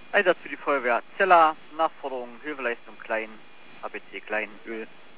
Einsatz für die Feuerwehr Zeller, Nachforderung, Hilfeleistung klein, ABC klein, Öl.